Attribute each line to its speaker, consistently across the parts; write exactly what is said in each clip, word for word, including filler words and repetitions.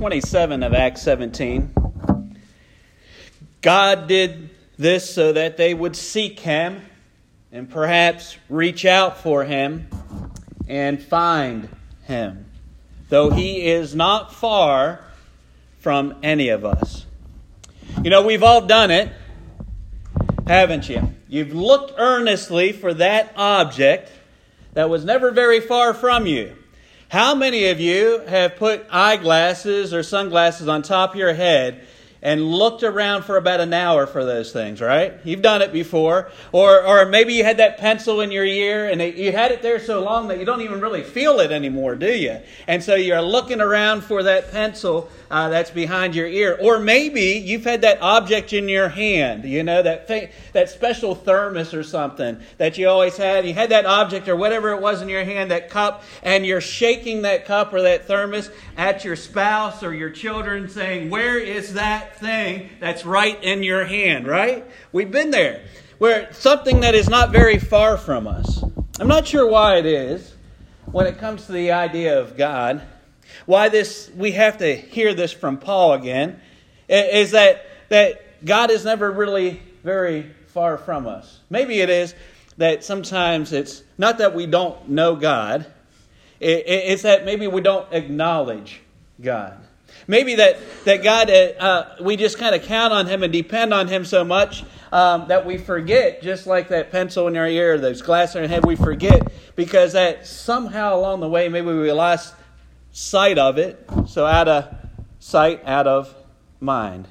Speaker 1: twenty-seven of Acts seventeen. God did this so that they would seek Him and perhaps reach out for Him and find Him, though He is not far from any of us. You know, we've all done it, haven't you? You've looked earnestly for that object that was never very far from you. How many of you have put eyeglasses or sunglasses on top of your head and looked around for about an hour for those things, right? You've done it before. Or or maybe you had that pencil in your ear and it, you had it there so long that you don't even really feel it anymore, do you? And so you're looking around for that pencil uh, that's behind your ear. Or maybe you've had that object in your hand, you know, that fa- that special thermos or something that you always had. You had that object or whatever it was in your hand, that cup, and you're shaking that cup or that thermos at your spouse or your children saying, where is that thing that's right in your hand, right? We've been there. Where something that is not very far from us. I'm not sure why it is when it comes to the idea of God, why this we have to hear this from Paul again, is that that God is never really very far from us. Maybe it is that sometimes it's not that we don't know God, it's that maybe we don't acknowledge God. Maybe that, that God, uh, we just kind of count on Him and depend on Him so much um, that we forget, just like that pencil in our ear, those glasses in our head, we forget because that somehow along the way, maybe we lost sight of it. So out of sight, out of mind.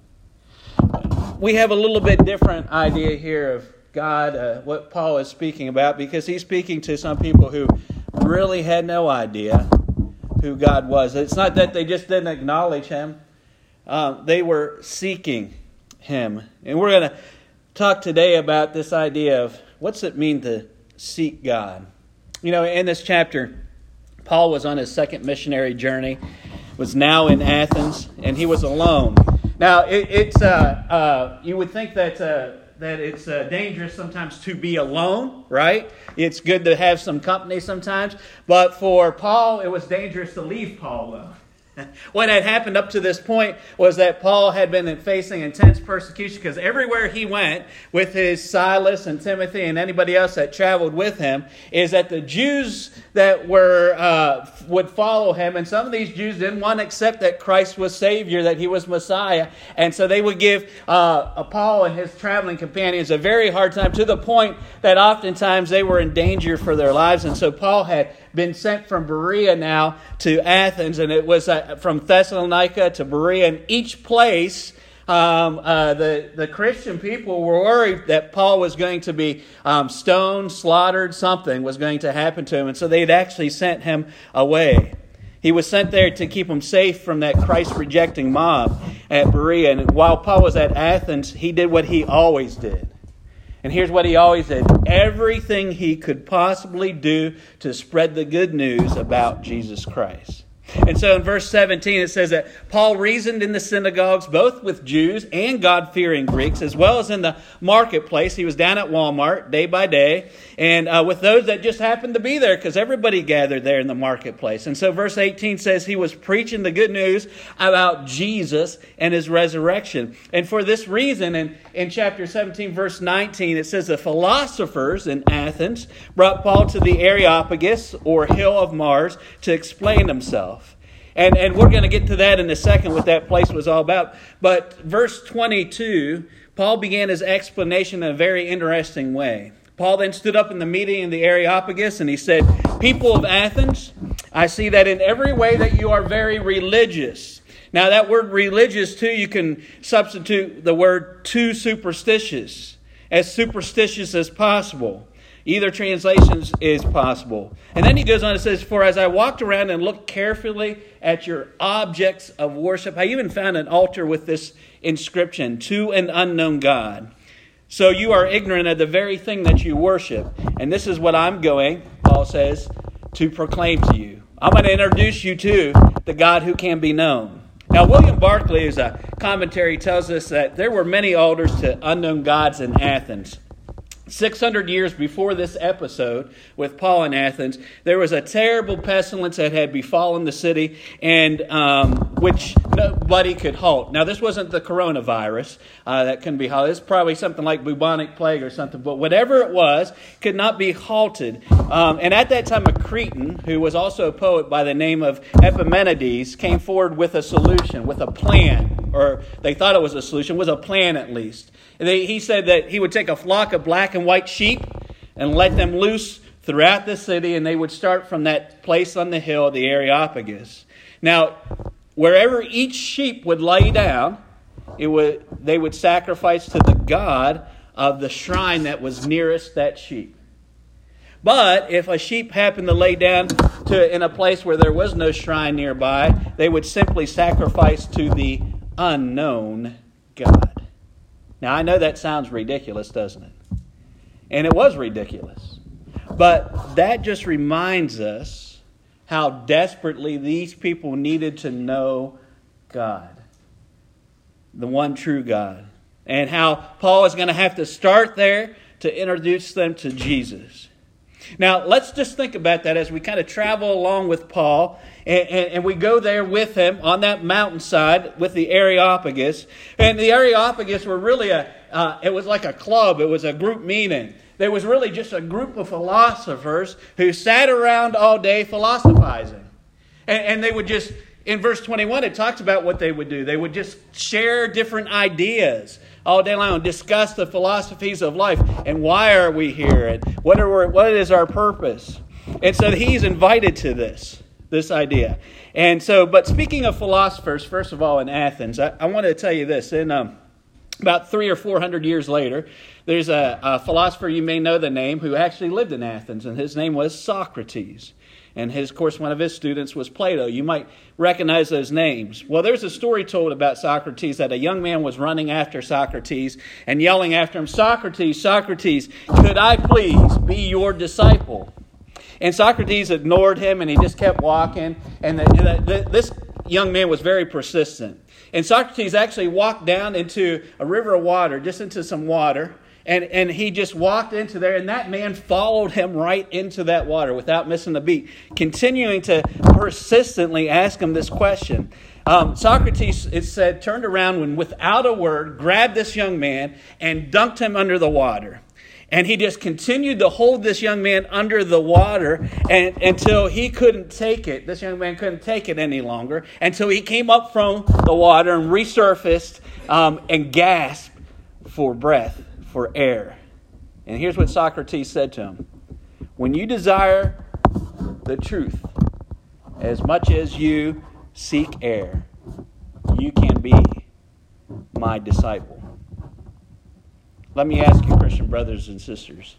Speaker 1: We have a little bit different idea here of God, uh, what Paul is speaking about, because he's speaking to some people who really had no idea who God was. It's not that they just didn't acknowledge Him. Uh, they were seeking Him. And we're going to talk today about this idea of what's it mean to seek God. You know, in this chapter, Paul was on his second missionary journey, was now in Athens, and he was alone. Now, it, it's uh, uh, you would think that uh, that it's uh, dangerous sometimes to be alone, right? It's good to have some company sometimes. But for Paul, it was dangerous to leave Paul alone. What had happened up to this point was that Paul had been facing intense persecution because everywhere he went with his Silas and Timothy and anybody else that traveled with him is that the Jews that were uh, would follow him, and some of these Jews didn't want to accept that Christ was Savior, that He was Messiah, and so they would give uh, Paul and his traveling companions a very hard time, to the point that oftentimes they were in danger for their lives. And so Paul had been sent from Berea now to Athens, and it was uh, from Thessalonica to Berea, and each place um, uh, the, the Christian people were worried that Paul was going to be um, stoned, slaughtered, something was going to happen to him, and so they had actually sent him away. He was sent there to keep him safe from that Christ-rejecting mob at Berea, and while Paul was at Athens, he did what he always did. And here's what he always did. Everything he could possibly do to spread the good news about Jesus Christ. And so in verse seventeen it says that Paul reasoned in the synagogues, both with Jews and God-fearing Greeks, as well as in the marketplace. He was down at Walmart day by day, and uh, with those that just happened to be there, because everybody gathered there in the marketplace. And so verse eighteen says he was preaching the good news about Jesus and His resurrection. And for this reason, in, in chapter seventeen, verse nineteen, it says the philosophers in Athens brought Paul to the Areopagus, or Hill of Mars, to explain himself. And and we're going to get to that in a second, what that place was all about. But verse twenty-two, Paul began his explanation in a very interesting way. Paul then stood up in the meeting in the Areopagus and he said, "People of Athens, I see that in every way that you are very religious." Now that word religious too, you can substitute the word too superstitious, as superstitious as possible. Either translations is possible. And then he goes on and says, "For as I walked around and looked carefully at your objects of worship," I even found an altar with this inscription, "To an unknown God. So you are ignorant of the very thing that you worship. And this is what I'm going," Paul says, "to proclaim to you." I'm going to introduce you to the God who can be known. Now, William Barclay, as a commentary, tells us that there were many altars to unknown gods in Athens. six hundred years before this episode with Paul in Athens, there was a terrible pestilence that had befallen the city, and um, which nobody could halt. Now, this wasn't the coronavirus uh, that couldn't be halted. It's probably something like bubonic plague or something, but whatever it was could not be halted. Um, and at that time, a Cretan, who was also a poet by the name of Epimenides, came forward with a solution, with a plan, or they thought it was a solution, was a plan at least. They, he said that he would take a flock of black and white sheep and let them loose throughout the city, and they would start from that place on the hill, the Areopagus. Now, wherever each sheep would lay down, it would they would sacrifice to the god of the shrine that was nearest that sheep. But if a sheep happened to lay down to in a place where there was no shrine nearby, they would simply sacrifice to the unknown God. Now, I know that sounds ridiculous, doesn't it? And it was ridiculous. But that just reminds us how desperately these people needed to know God, the one true God, and how Paul is going to have to start there to introduce them to Jesus. Now, let's just think about that as we kind of travel along with Paul, and, and, and we go there with him on that mountainside with the Areopagus. And the Areopagus were really a, uh, it was like a club, it was a group meeting. There was really just a group of philosophers who sat around all day philosophizing. And, and they would just, in verse twenty-one, it talks about what they would do. They would just share different ideas all day long, discuss the philosophies of life, and why are we here, and what are what is our purpose. And so he's invited to this, this idea. And so, but speaking of philosophers, first of all, in Athens, I, I want to tell you this. In um, about three or four hundred years later, there's a, a philosopher, you may know the name, who actually lived in Athens, and his name was Socrates. And his, of course, one of his students was Plato. You might recognize those names. Well, there's a story told about Socrates that a young man was running after Socrates and yelling after him, "Socrates, Socrates, could I please be your disciple?" And Socrates ignored him, and he just kept walking. And the, the, this young man was very persistent. And Socrates actually walked down into a river of water, just into some water. And, and he just walked into there, and that man followed him right into that water without missing a beat, continuing to persistently ask him this question. Um, Socrates, it said, turned around and without a word, grabbed this young man and dunked him under the water. And he just continued to hold this young man under the water and, until he couldn't take it. This young man couldn't take it any longer until he came up from the water and resurfaced um, and gasped for breath, for air. And here's what Socrates said to him. When you desire the truth as much as you seek air, you can be my disciple. Let me ask you, Christian brothers and sisters,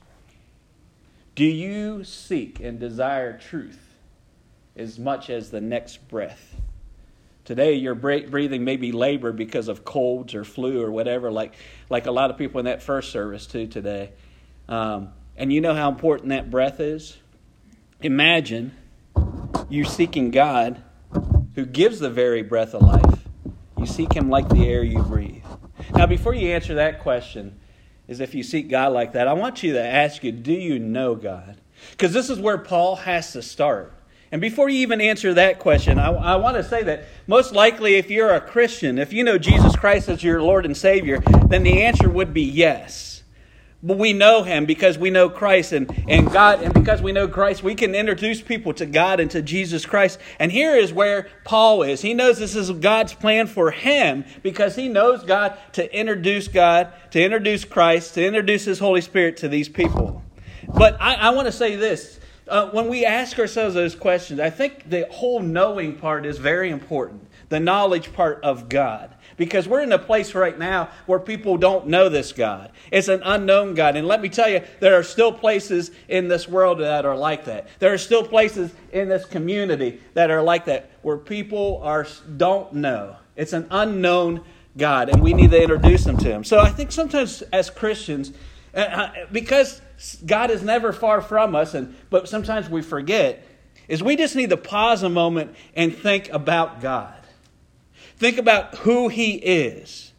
Speaker 1: do you seek and desire truth as much as the next breath? Today, your breathing may be labored because of colds or flu or whatever, like, like a lot of people in that first service too today. Um, and you know how important that breath is? Imagine you seeking God who gives the very breath of life. You seek Him like the air you breathe. Now, before you answer that question, is if you seek God like that, I want you to ask you, do you know God? Because this is where Paul has to start. And before you even answer that question, I, I want to say that most likely if you're a Christian, if you know Jesus Christ as your Lord and Savior, then the answer would be yes. But we know Him because we know Christ, and, and God, and because we know Christ, we can introduce people to God and to Jesus Christ. And here is where Paul is. He knows this is God's plan for him because he knows God to introduce God, to introduce Christ, to introduce His Holy Spirit to these people. But I, I want to say this. Uh, when we ask ourselves those questions, I think the whole knowing part is very important. The knowledge part of God. Because we're in a place right now where people don't know this God. It's an unknown God. And let me tell you, there are still places in this world that are like that. There are still places in this community that are like that, where people are don't know. It's an unknown God, and we need to introduce them to Him. So I think sometimes as Christians, uh, because God is never far from us, and but sometimes we forget, is we just need to pause a moment and think about God. Think about who He is.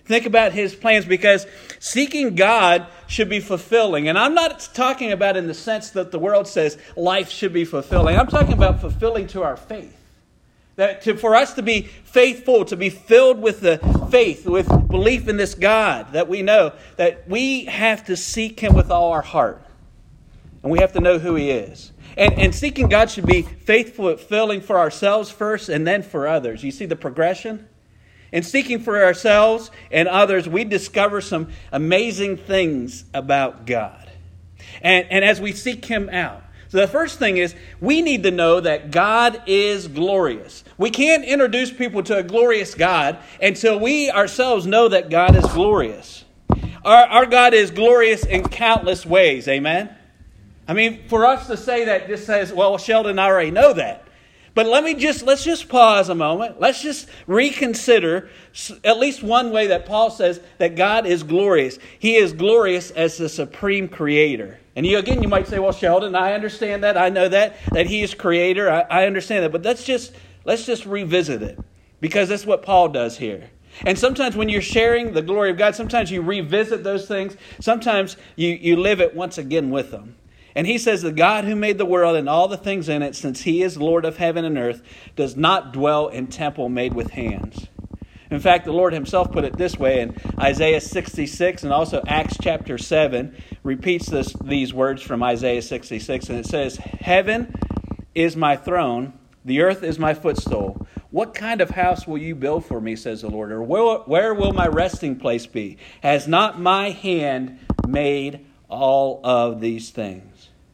Speaker 1: Think about his plans, because seeking God should be fulfilling. And I'm not talking about in the sense that the world says life should be fulfilling. I'm talking about fulfilling to our faith. That to, for us to be faithful, to be filled with the faith, with belief in this God that we know, that we have to seek him with all our heart. And we have to know who he is. And, and seeking God should be faithful, fulfilling for ourselves first and then for others. You see the progression? In seeking for ourselves and others, we discover some amazing things about God. And, and as we seek him out. So the first thing is, we need to know that God is glorious. We can't introduce people to a glorious God until we ourselves know that God is glorious. Our, our God is glorious in countless ways. Amen? I mean, for us to say that just says, well, Sheldon, I already know that. But let me just, let's just pause a moment. Let's just reconsider at least one way that Paul says that God is glorious. He is glorious as the supreme creator. And you, again, you might say, well, Sheldon, I understand that. I know that, that he is creator. I, I understand that. But let's just, let's just revisit it, because that's what Paul does here. And sometimes when you're sharing the glory of God, sometimes you revisit those things. Sometimes you, you live it once again with them. And he says, the God who made the world and all the things in it, since he is Lord of heaven and earth, does not dwell in temple made with hands. In fact, the Lord himself put it this way in Isaiah sixty-six, and also Acts chapter seven repeats this, these words from Isaiah sixty-six. And it says, heaven is my throne, the earth is my footstool. What kind of house will you build for me, says the Lord? Or where, where will my resting place be? Has not my hand made all of these things?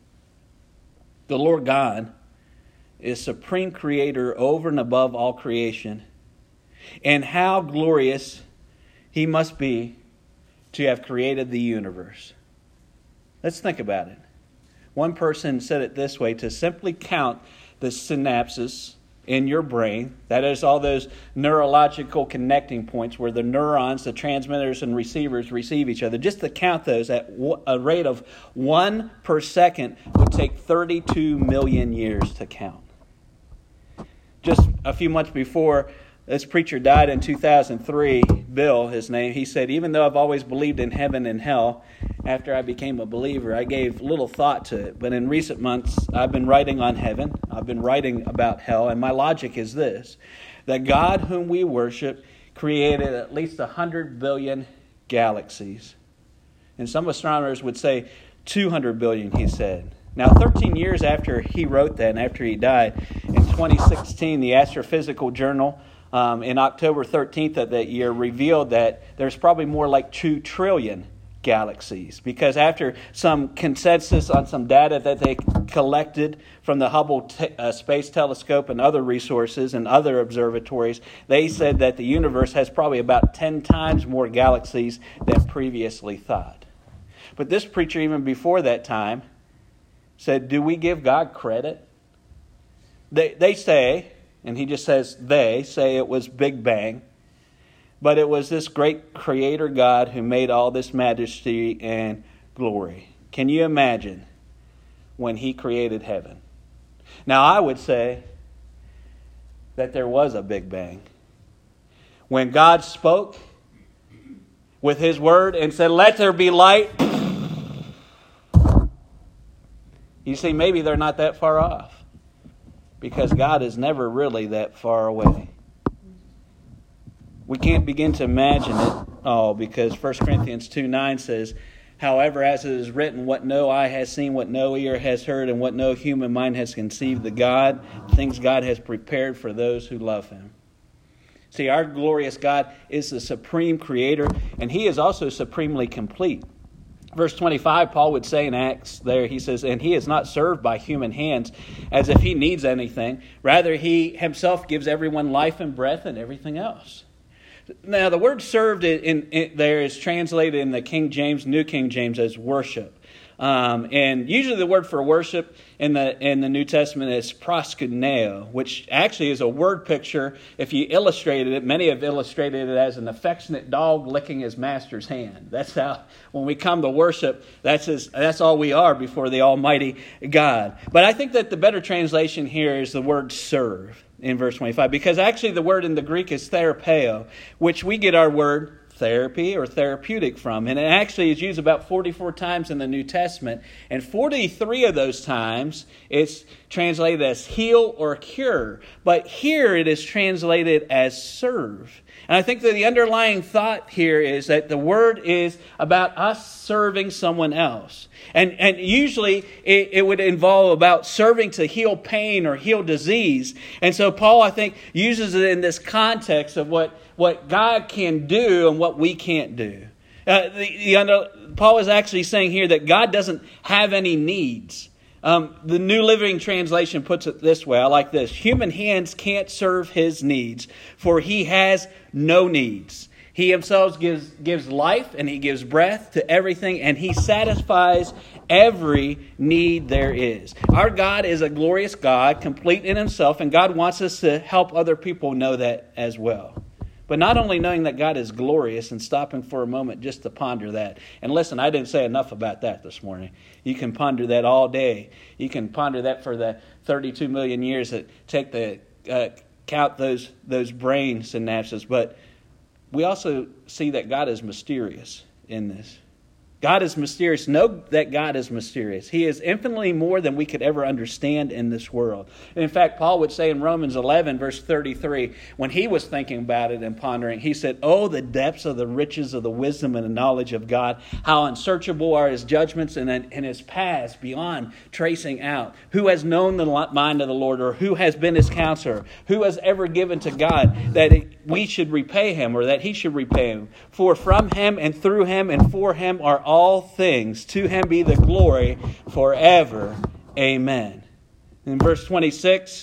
Speaker 1: The Lord God is supreme creator over and above all creation. And how glorious he must be to have created the universe. Let's think about it. One person said it this way: to simply count the synapses in your brain, that is all those neurological connecting points where the neurons, the transmitters and receivers receive each other, just to count those at a rate of one per second would take thirty-two million years to count. Just a few months before this preacher died in two thousand three, Bill, his name, he said, even though I've always believed in heaven and hell, after I became a believer, I gave little thought to it. But in recent months, I've been writing on heaven. I've been writing about hell. And my logic is this: that God whom we worship created at least one hundred billion galaxies. And some astronomers would say two hundred billion, he said. Now, thirteen years after he wrote that and after he died, in twenty sixteen, the Astrophysical Journal, um, in October thirteenth of that year, revealed that there's probably more like two trillion galaxies. Because after some consensus on some data that they collected from the Hubble te- uh, Space Telescope and other resources and other observatories, they said that the universe has probably about ten times more galaxies than previously thought. But this preacher, even before that time, said, do we give God credit? They, they say, and he just says they, say it was Big Bang. But it was this great creator God who made all this majesty and glory. Can you imagine when he created heaven? Now, I would say that there was a Big Bang. When God spoke with his word and said, let there be light. You see, maybe they're not that far off, because God is never really that far away. We can't begin to imagine it all, because First Corinthians two nine says, however, as it is written, what no eye has seen, what no ear has heard, and what no human mind has conceived, the God, things God has prepared for those who love him. See, our glorious God is the supreme creator, and he is also supremely complete. Verse twenty-five, Paul would say in Acts there, he says, and he is not served by human hands as if he needs anything. Rather, he himself gives everyone life and breath and everything else. Now, the word served in, in, in there is translated in the King James, New King James, as worship. Um, and usually the word for worship in the in the New Testament is proskuneo, which actually is a word picture. If you illustrated it, many have illustrated it as an affectionate dog licking his master's hand. That's how, when we come to worship, that's his, that's all we are before the Almighty God. But I think that the better translation here is the word serve in verse twenty-five, because actually the word in the Greek is therapeo, which we get our word therapy or therapeutic from. And it actually is used about forty-four times in the New Testament. And forty-three of those times it's translated as heal or cure. But here it is translated as serve. And I think that the underlying thought here is that the word is about us serving someone else. And and usually it, it would involve about serving to heal pain or heal disease. And so Paul, I think, uses it in this context of what, what God can do and what we can't do. Uh, the, the under, Paul is actually saying here that God doesn't have any needs. Um, the New Living Translation puts it this way. I like this. Human hands can't serve his needs, for he has no needs. He himself gives, gives life and he gives breath to everything, and he satisfies every need there is. Our God is a glorious God, complete in himself, and God wants us to help other people know that as well. But not only knowing that God is glorious and stopping for a moment just to ponder that. And listen, I didn't say enough about that this morning. You can ponder that all day. You can ponder that for the thirty-two million years that take the uh, count those those brain synapses. But we also see that God is mysterious in this. God is mysterious. Know that God is mysterious. He is infinitely more than we could ever understand in this world. And in fact, Paul would say in Romans eleven, verse thirty-three, when he was thinking about it and pondering, he said, "Oh, the depths of the riches of the wisdom and the knowledge of God. How unsearchable are his judgments and, and his paths beyond tracing out. Who has known the mind of the Lord, or who has been his counselor? Who has ever given to God that it, we should repay him, or that he should repay him? For from him and through him and for him are all things. To him be the glory forever. Amen." In verse twenty-six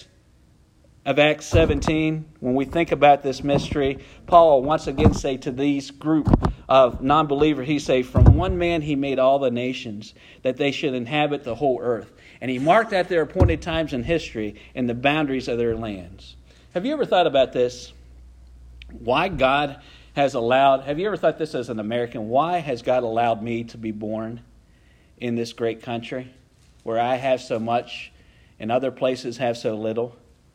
Speaker 1: of Acts seventeen, when we think about this mystery, Paul once again say to these group of non-believers, he say, "From one man he made all the nations, that they should inhabit the whole earth. And he marked out their appointed times in history and the boundaries of their lands." Have you ever thought about this? Why God has allowed, have you ever thought this as an American, why has God allowed me to be born in this great country where I have so much and other places have so little?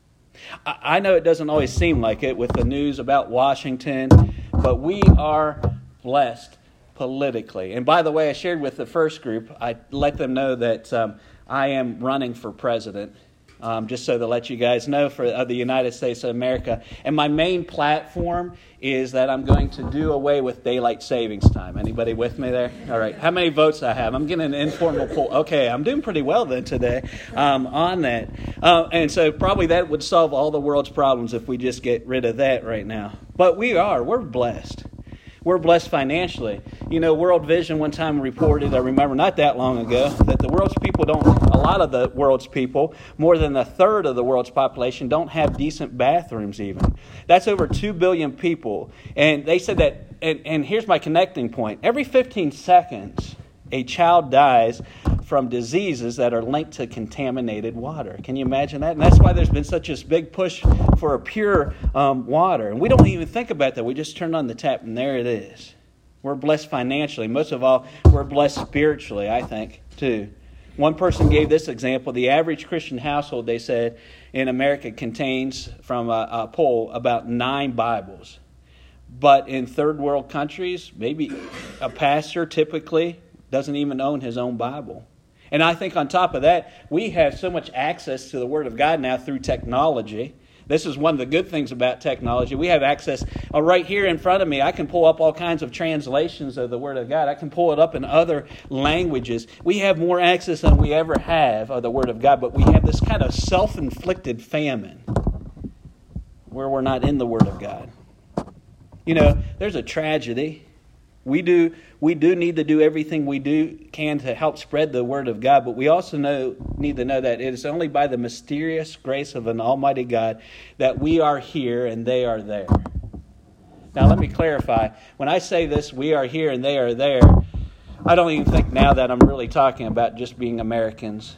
Speaker 1: I, I know it doesn't always seem like it with the news about Washington, but we are blessed politically. And by the way, I shared with the first group, I let them know that um, I am running for president. Um, just so to let you guys know, for uh, the United States of America. And my main platform is that I'm going to do away with daylight savings time. Anybody with me there? All right. How many votes I have? I'm getting an informal poll. Okay, I'm doing pretty well then today um, on that. Uh, and so probably that would solve all the world's problems if we just get rid of that right now. But we are. We're blessed. We're blessed financially. You know, World Vision one time reported, I remember not that long ago, that the world's people don't, a lot of the world's people, more than a third of the world's population, don't have decent bathrooms even. That's over two billion people. And they said that, and, and here's my connecting point, every fifteen seconds, a child dies from diseases that are linked to contaminated water. Can you imagine that? And that's why there's been such a big push for a pure um, water. And we don't even think about that. We just turn on the tap and there it is. We're blessed financially. Most of all, we're blessed spiritually, I think, too. One person gave this example. The average Christian household, they said, in America contains, from a, a poll, about nine Bibles. But in third world countries, maybe a pastor typically doesn't even own his own Bible. And I think on top of that, we have so much access to the Word of God now through technology. This is one of the good things about technology. We have access uh, right here in front of me. I can pull up all kinds of translations of the Word of God. I can pull it up in other languages. We have more access than we ever have of the Word of God, but we have this kind of self-inflicted famine where we're not in the Word of God. You know, there's a tragedy. We do we do need to do everything we do can to help spread the Word of God, but we also know need to know that it is only by the mysterious grace of an almighty God that we are here and they are there. Now let me clarify. When I say this, we are here and they are there, I don't even think now that I'm really talking about just being Americans.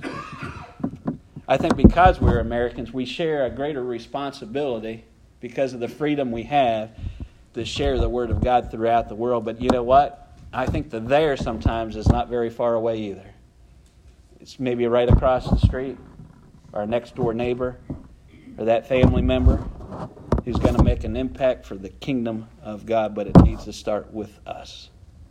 Speaker 1: I think because we're Americans, we share a greater responsibility because of the freedom we have to share the Word of God throughout the world. But you know what? I think the there sometimes is not very far away either. It's maybe right across the street, or a next door neighbor, or that family member. who's going to make an impact for the kingdom of God, but it needs to start with us.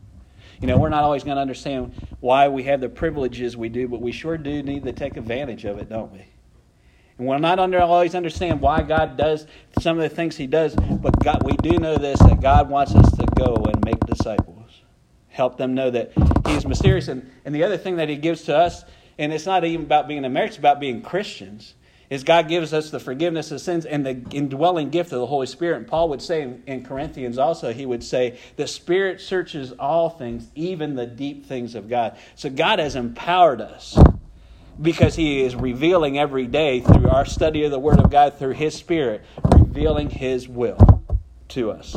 Speaker 1: You know, we're not always going to understand why we have the privileges we do, but we sure do need to take advantage of it, don't we? And we'll not under, always understand why God does some of the things he does, but God, we do know this, that God wants us to go and make disciples. Help them know that he's mysterious. And, and the other thing that he gives to us, and it's not even about being Americans, it's about being Christians, is God gives us the forgiveness of sins and the indwelling gift of the Holy Spirit. And Paul would say in, in Corinthians also, he would say, the Spirit searches all things, even the deep things of God. So God has empowered us because he is revealing every day through our study of the Word of God, through his Spirit, revealing his will to us.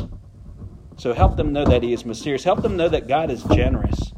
Speaker 1: So help them know that he is mysterious. Help them know that God is generous.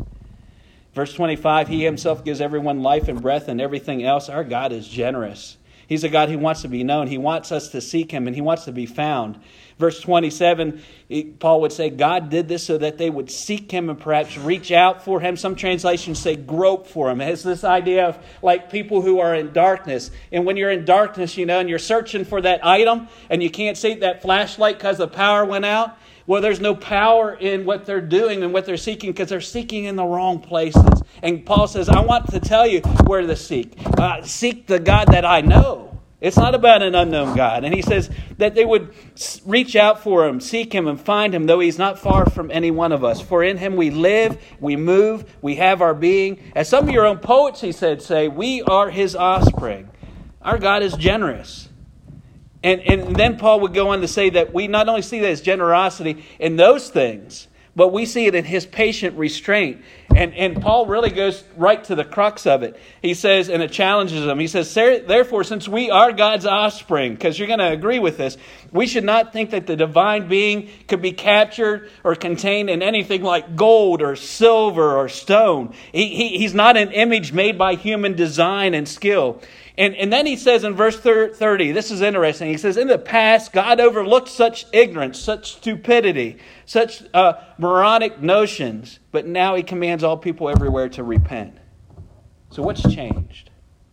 Speaker 1: Verse twenty-five, he himself gives everyone life and breath and everything else. Our God is generous. He's a God who wants to be known. He wants us to seek him, and he wants to be found. Verse twenty-seven, Paul would say, God did this so that they would seek him and perhaps reach out for him. Some translations say grope for him. It's this idea of like people who are in darkness. And when you're in darkness, you know, and you're searching for that item, and you can't see that flashlight because the power went out. Well, there's no power in what they're doing and what they're seeking because they're seeking in the wrong places. And Paul says, I want to tell you where to seek. Uh, seek the God that I know. It's not about an unknown God. And he says that they would reach out for him, seek him, and find him, though he's not far from any one of us. For in him we live, we move, we have our being. As some of your own poets, he said, say, we are his offspring. Our God is generous. And, and then Paul would go on to say that we not only see that as generosity in those things, but we see it in his patient restraint. And, and Paul really goes right to the crux of it. He says, and it challenges him, he says, therefore, since we are God's offspring, because you're going to agree with this, we should not think that the divine being could be captured or contained in anything like gold or silver or stone. He, he, he's not an image made by human design and skill. And, and then he says in verse thirty, this is interesting. He says, in the past, God overlooked such ignorance, such stupidity, such uh, moronic notions. But now he commands all people everywhere to repent. So what's changed?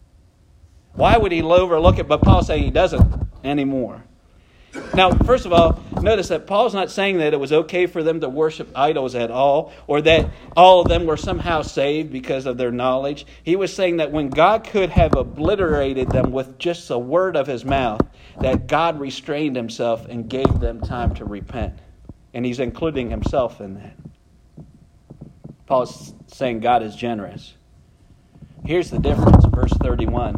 Speaker 1: Why would he overlook it? But Paul's saying he doesn't anymore. Now, first of all, notice that Paul's not saying that it was okay for them to worship idols at all, or that all of them were somehow saved because of their knowledge. He was saying that when God could have obliterated them with just a word of his mouth, that God restrained himself and gave them time to repent. And he's including himself in that. Paul's saying God is generous. Here's the difference, verse thirty-one.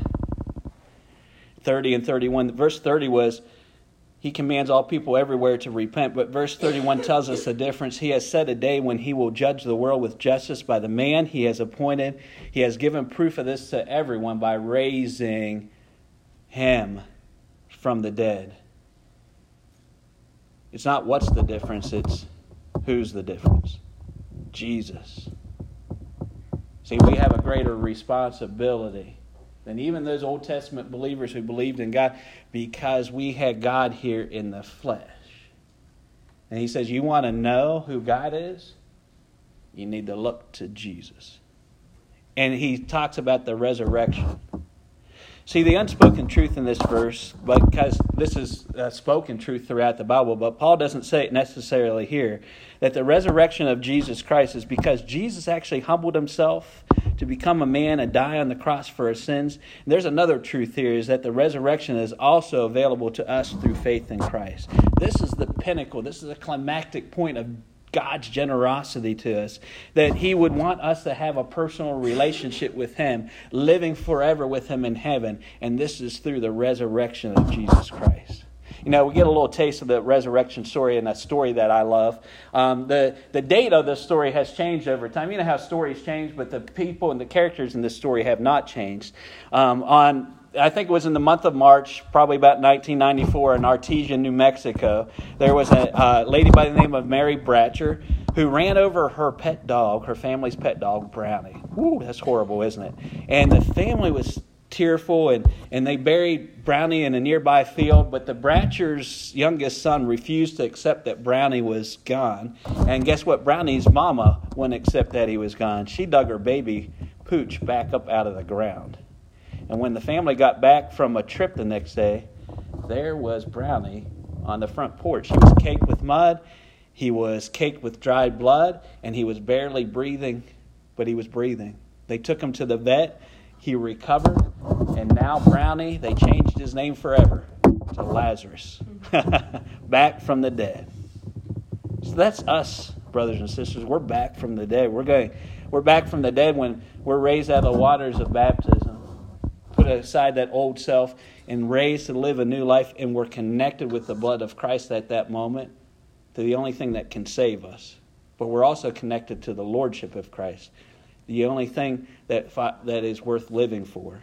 Speaker 1: thirty and thirty-one. Verse thirty was, he commands all people everywhere to repent. But verse thirty-one tells us the difference. He has set a day when he will judge the world with justice by the man he has appointed. He has given proof of this to everyone by raising him from the dead. It's not what's the difference, it's who's the difference. Jesus. See, we have a greater responsibility than even those Old Testament believers who believed in God, because we had God here in the flesh. And he says, you want to know who God is? You need to look to Jesus. And he talks about the resurrection. See, the unspoken truth in this verse, because this is uh, spoken truth throughout the Bible, but Paul doesn't say it necessarily here, that the resurrection of Jesus Christ is because Jesus actually humbled himself to become a man and die on the cross for our sins. And there's another truth here, is that the resurrection is also available to us through faith in Christ. This is the pinnacle. This is a climactic point of God's generosity to us, that he would want us to have a personal relationship with him, living forever with him in heaven. And this is through the resurrection of Jesus Christ. You know, we get a little taste of the resurrection story in a story that I love. Um, the, the date of this story has changed over time. You know how stories change, but the people and the characters in this story have not changed. Um, on I think it was in the month of March, probably about nineteen ninety-four, in Artesia, New Mexico, there was a uh, lady by the name of Mary Bratcher who ran over her pet dog, her family's pet dog, Brownie. Woo, that's horrible, isn't it? And the family was tearful, and, and they buried Brownie in a nearby field, but the Bratcher's youngest son refused to accept that Brownie was gone. And guess what? Brownie's mama wouldn't accept that he was gone. She dug her baby Pooch back up out of the ground. And when the family got back from a trip the next day, there was Brownie on the front porch. He was caked with mud. He was caked with dried blood, and he was barely breathing, but he was breathing. They took him to the vet. He recovered, and now Brownie, they changed his name forever to Lazarus, back from the dead. So that's us, brothers and sisters. We're back from the dead. We're going. We're back from the dead when we're raised out of the waters of baptism, put aside that old self, and raised to live a new life, and we're connected with the blood of Christ at that moment to the only thing that can save us. But we're also connected to the lordship of Christ, the only thing that that is worth living for.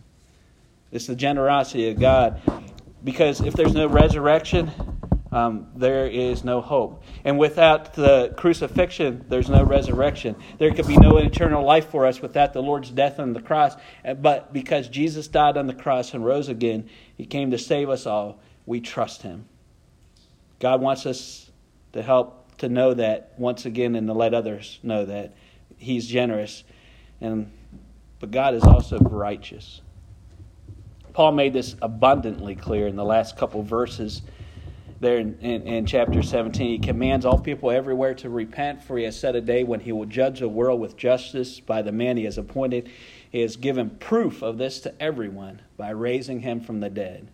Speaker 1: It's the generosity of God, because if there's no resurrection, Um, there is no hope. And without the crucifixion, there's no resurrection. There could be no eternal life for us without the Lord's death on the cross. But because Jesus died on the cross and rose again, He came to save us all. We trust Him. God wants us to help to know that once again, and to let others know that He's generous. And but God is also righteous. Paul made this abundantly clear in the last couple verses. There in, in, in chapter seventeen, he commands all people everywhere to repent, for he has set a day when he will judge the world with justice by the man he has appointed. He has given proof of this to everyone by raising him from the dead.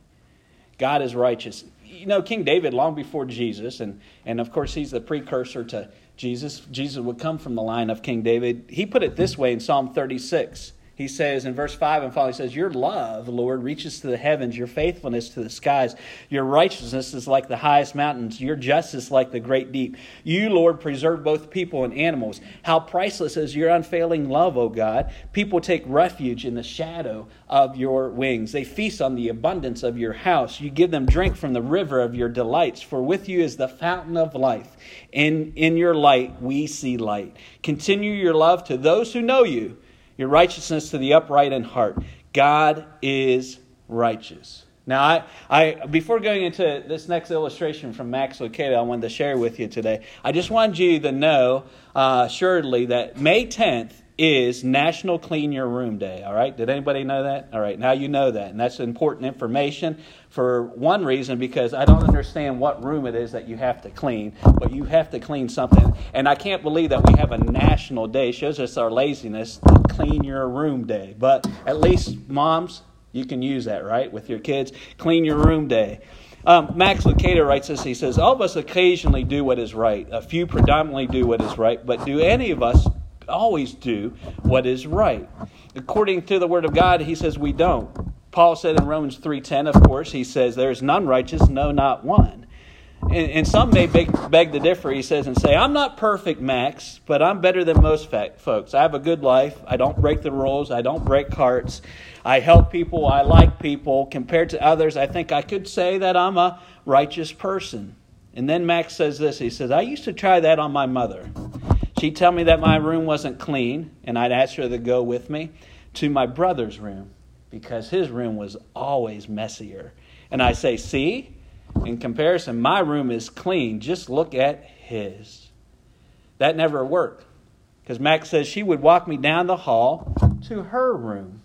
Speaker 1: God is righteous. You know, King David, long before Jesus, and, and of course he's the precursor to Jesus. Jesus would come from the line of King David. He put it this way in Psalm thirty-six. He says in verse five and following, he says, "Your love, Lord, reaches to the heavens, your faithfulness to the skies. Your righteousness is like the highest mountains, your justice like the great deep. You, Lord, preserve both people and animals. How priceless is your unfailing love, O God. People take refuge in the shadow of your wings. They feast on the abundance of your house. You give them drink from the river of your delights. For with you is the fountain of life. In, in your light we see light. Continue your love to those who know you, your righteousness to the upright in heart." God is righteous. Now, I, I before going into this next illustration from Max Lucado, I wanted to share with you today. I just wanted you to know, uh, assuredly, that May tenth is National Clean Your Room Day. All right? Did anybody know that? All right, now you know that. And that's important information for one reason, because I don't understand what room it is that you have to clean, but you have to clean something. And I can't believe that we have a national day. It shows us our laziness to clean your room day. But at least, moms, you can use that, right, with your kids. Clean your room day. Um, Max Lucado writes this. He says, "All of us occasionally do what is right. A few predominantly do what is right. But do any of us always do what is right? According to the Word of God," he says, "we don't." Paul said in Romans three ten, of course, he says, "There is none righteous, no, not one." And, and some may beg, beg to differ, he says, and say, "I'm not perfect, Max, but I'm better than most folks. I have a good life. I don't break the rules. I don't break hearts. I help people. I like people. Compared to others, I think I could say that I'm a righteous person." And then Max says this. He says, "I used to try that on my mother. She'd tell me that my room wasn't clean, and I'd ask her to go with me to my brother's room because his room was always messier. And I say, see, in comparison, my room is clean. Just look at his." That never worked, because Max says she would walk me down the hall to her room.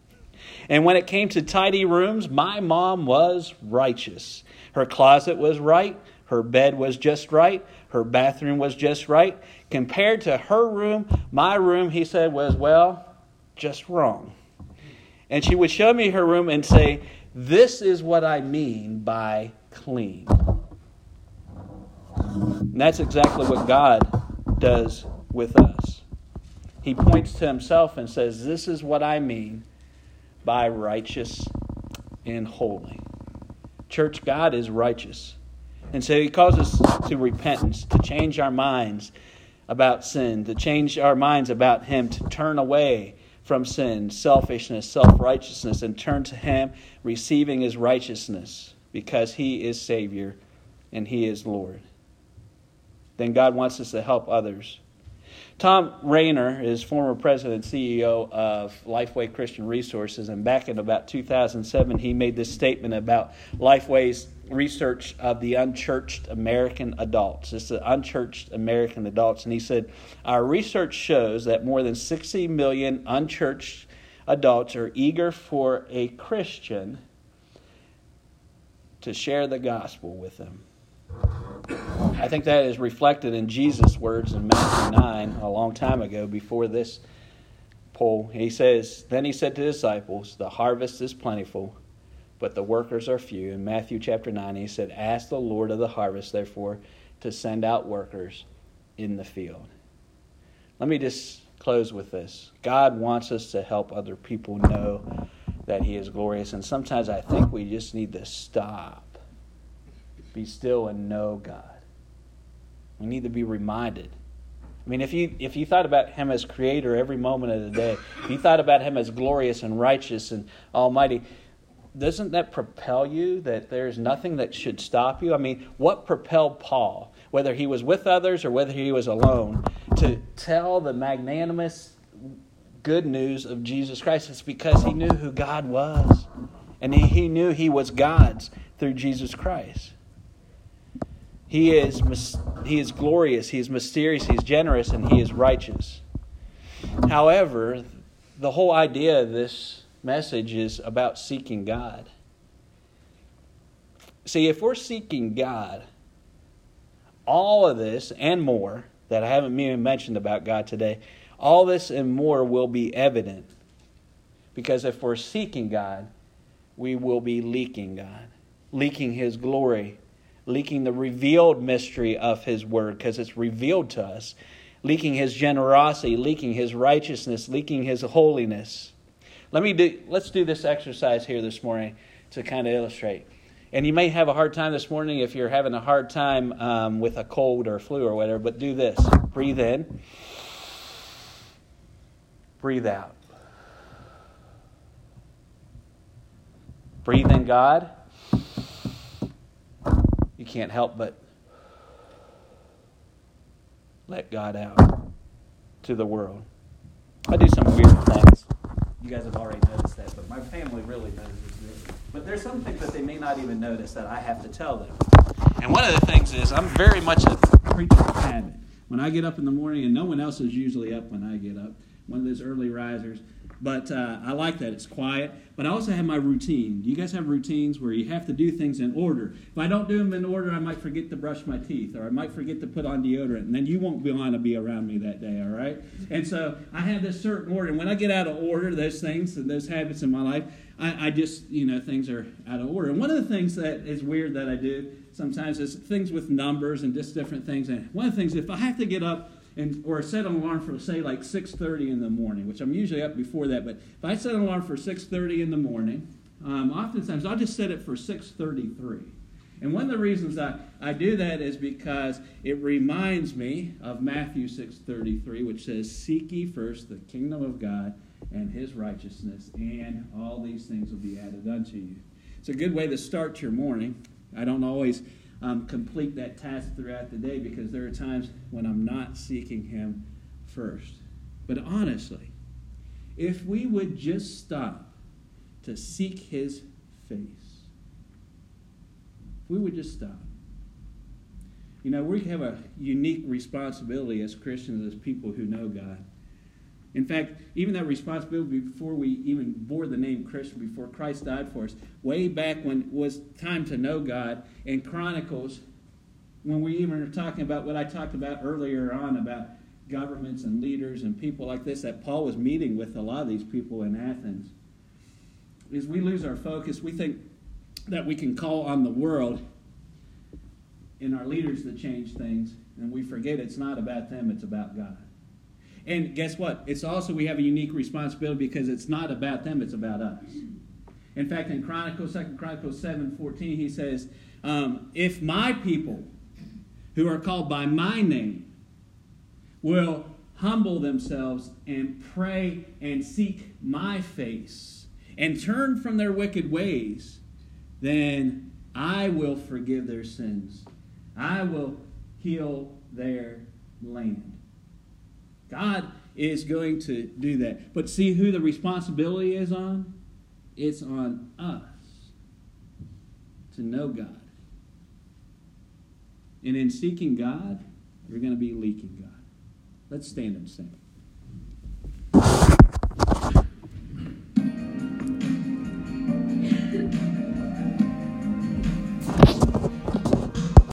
Speaker 1: And when it came to tidy rooms, my mom was righteous. Her closet was right. Her bed was just right. Her bathroom was just right. Compared to her room, my room, he said, was, well, just wrong. And she would show me her room and say, "This is what I mean by clean." And that's exactly what God does with us. He points to himself and says, "This is what I mean by righteous and holy." Church, God is righteous. And so he calls us to repentance, to change our minds about sin, to change our minds about him, to turn away from sin, selfishness, self-righteousness, and turn to him, receiving his righteousness, because he is Savior and he is Lord. Then God wants us to help others. Tom Rainer is former president and C E O of Lifeway Christian Resources, and back in about two thousand seven, he made this statement about Lifeway's research of the unchurched American adults. It's the unchurched American adults, and he said, "Our research shows that more than sixty million unchurched adults are eager for a Christian to share the gospel with them. I think that is reflected in Jesus' words in Matthew nine a long time ago before this poll. He says, then he said to the disciples, the harvest is plentiful, but the workers are few. In Matthew chapter nine, he said, ask the Lord of the harvest, therefore, to send out workers in the field. Let me just close with this. God wants us to help other people know that he is glorious. And sometimes I think we just need to stop, be still, and know God. We need to be reminded. I mean, if you if you thought about him as creator every moment of the day, if you thought about him as glorious and righteous and almighty, doesn't that propel you that there's nothing that should stop you? I mean, what propelled Paul, whether he was with others or whether he was alone, to tell the magnanimous good news of Jesus Christ? It's because he knew who God was. And he, he knew he was God's through Jesus Christ. He is, he is glorious, he is mysterious, he is generous, and he is righteous. However, the whole idea of this message is about seeking God. See, if we're seeking God, all of this and more that I haven't even mentioned about God today, all this and more will be evident. Because if we're seeking God, we will be leaking God, leaking his glory, leaking the revealed mystery of his word, because it's revealed to us, leaking his generosity, leaking his righteousness, leaking his holiness. Let me do, let's do this exercise here this morning to kind of illustrate. And you may have a hard time this morning if you're having a hard time um, with a cold or flu or whatever, but do this. Breathe in. Breathe out. Breathe in God. You can't help but let God out to the world. I do some weird things. You guys have already noticed that, but my family really notices this. But there's some things that they may not even notice that I have to tell them. And one of the things is I'm very much a creature of habit. When I get up in the morning, and no one else is usually up when I get up, one of those early risers, but uh, I like that. It's quiet. But I also have my routine. Do you guys have routines where you have to do things in order? If I don't do them in order, I might forget to brush my teeth, or I might forget to put on deodorant, and then you won't want to be around me that day, all right? And so I have this certain order. And when I get out of order, those things and those habits in my life, I, I just, you know, things are out of order. And one of the things that is weird that I do sometimes is things with numbers and just different things. And one of the things, if I have to get up, And, or set an alarm for, say, like six thirty in the morning, which I'm usually up before that. But if I set an alarm for six thirty in the morning, um, oftentimes I'll just set it for six thirty-three. And one of the reasons I, I do that is because it reminds me of Matthew six thirty-three, which says, seek ye first the kingdom of God and his righteousness, and all these things will be added unto you. It's a good way to start your morning. I don't always Um, complete that task throughout the day because there are times when I'm not seeking him first. But honestly, if we would just stop to seek his face, if we would just stop. You know, we have a unique responsibility as Christians, as people who know God. In fact, even that responsibility before we even bore the name Christian, before Christ died for us, way back when it was time to know God, in Chronicles, when we even are talking about what I talked about earlier on about governments and leaders and people like this, that Paul was meeting with a lot of these people in Athens, is we lose our focus. We think that we can call on the world and our leaders to change things, and we forget it's not about them, it's about God. And guess what? It's also, we have a unique responsibility because it's not about them, it's about us. In fact, in Chronicles, Second Chronicles seven fourteen, he says, um, if my people who are called by my name will humble themselves and pray and seek my face and turn from their wicked ways, then I will forgive their sins. I will heal their land. God is going to do that. But see who the responsibility is on? It's on us to know God. And in seeking God, you're going to be leaking God. Let's stand and sing.